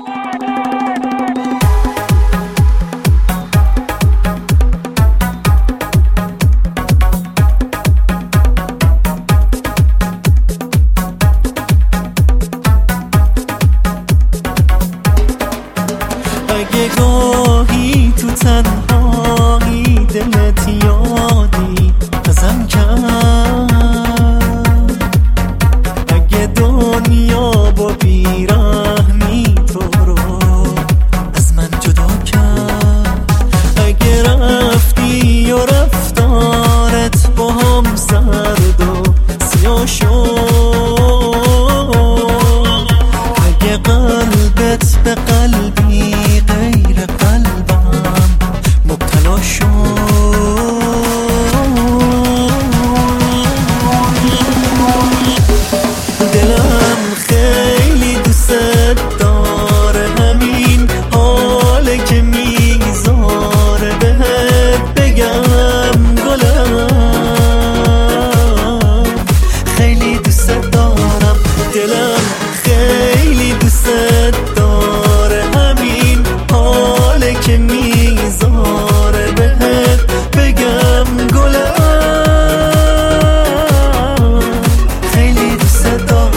اگه گاهی تو تنهایی دلت یادی ازم کرد، اگه دنیا با بیرحمی تو رو از من جدا کرد، اگه رفتی و رفتارت با هم سرد و سیاه شد، اگه قلبت به قلبی غیر قلبم مبتلا شد، دلم خیلی دوست داره همین حاله که میذاره بهت بگم گلم، خیلی دوست دارم، دلم خیلی دوست داره همین حاله که میذاره بهت بگم گلم، خیلی دوست دارم.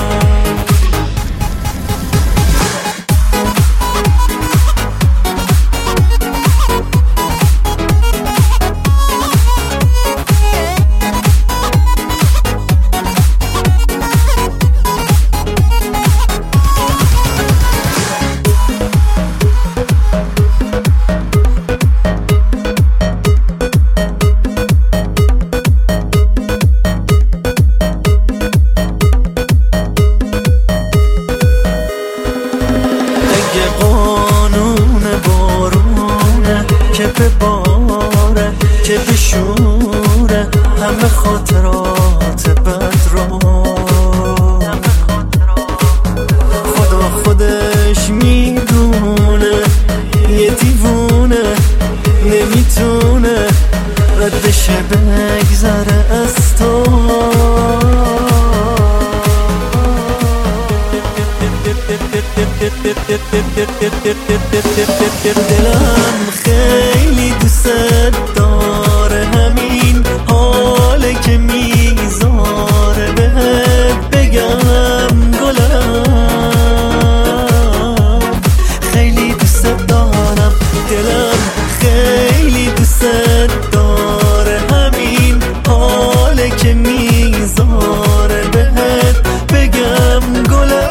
قانون بارونه که به باره که به شوره همه خاطرات بد رو، خدا خودش میدونه یه دیوونه نمیتونه ردش بگذره از تو، دلم خیلی دوست داره همین حاله که میذاره بهت بگم گلم، خیلی دوست دارم، دلم خیلی دوست داره همین حاله که میذاره بهت بگم گلم.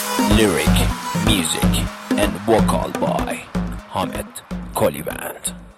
Lyric, music and vocal by Hamed Kolivand.